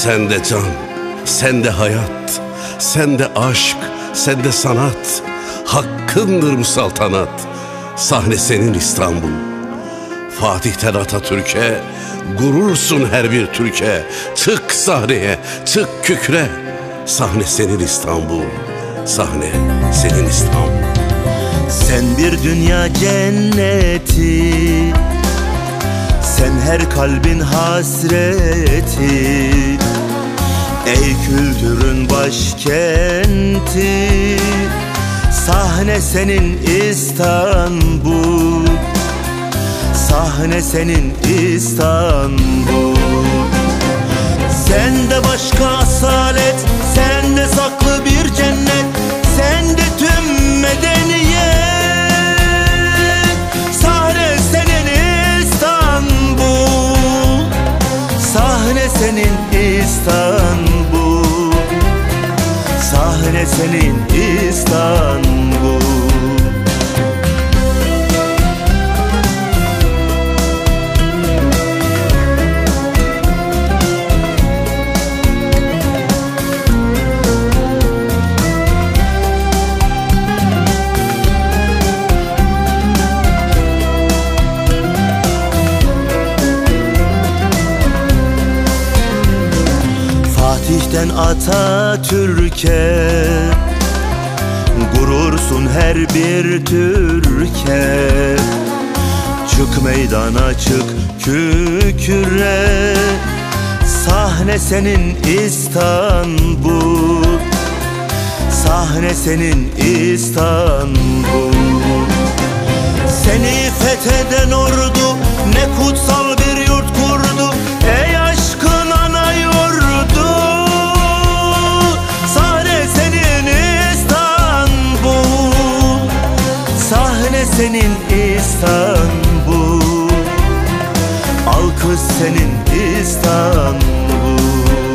Sende can, sende hayat, sende aşk, sende sanat. Hakkındır bu saltanat. Sahne senin İstanbul. Fatih'ten Atatürk'e, gurursun her bir Türk'e. Çık sahneye, çık kükre. Sahne senin İstanbul. Sahne senin İstanbul. Sen bir dünya cenneti, sen her kalbin hasreti. Ey kültürün başkenti, sahne senin İstanbul. Sahne senin İstanbul. Sende başka asalet, sende saklı bir cennet, sende tüm medeniyet. Sahne senin İstanbul. Sahne senin İstanbul. Sahne senin İstanbul. Fatih'ten Atatürk'e, gurursun her bir Türk'e. Çık meydana, çık kükre. Sahne senin İstanbul. Sahne senin İstanbul. Seni fetheden ordu ne kutsal bir yurt kurdu, ey aşkın ana yurdu. Sahne senin İstanbul. Sahne senin İstanbul. Alkış senin İstanbul.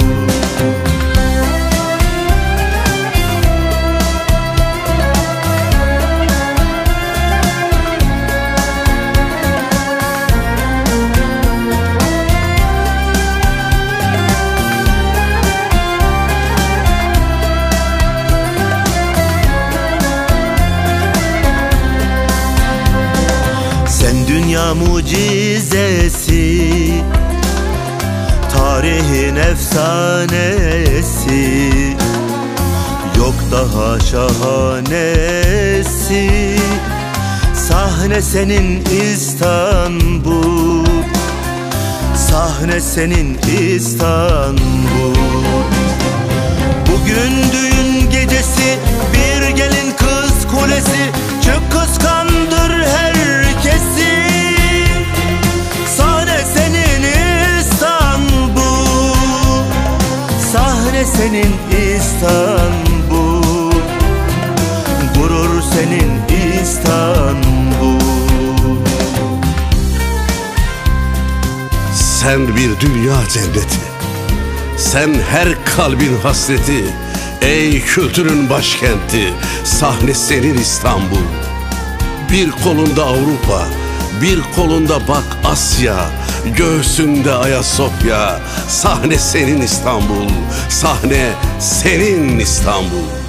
Dünya mucizesi, tarihin efsanesi. Yok daha şahanesi. Sahne senin İstanbul. Sahne senin İstanbul. Bugün düğün gecesi, bir gelin kız kulesi. Çık kıskandır herkesi. Sahne senin İstanbul. Sahne senin İstanbul. Gurur senin İstanbul. Sen bir dünya cenneti, sen her kalbin hasreti. Ey kültürün başkenti, sahne senin İstanbul. Bir kolunda Avrupa, bir kolunda bak Asya, göğsünde Ayasofya. Sahne senin İstanbul. Sahne senin İstanbul.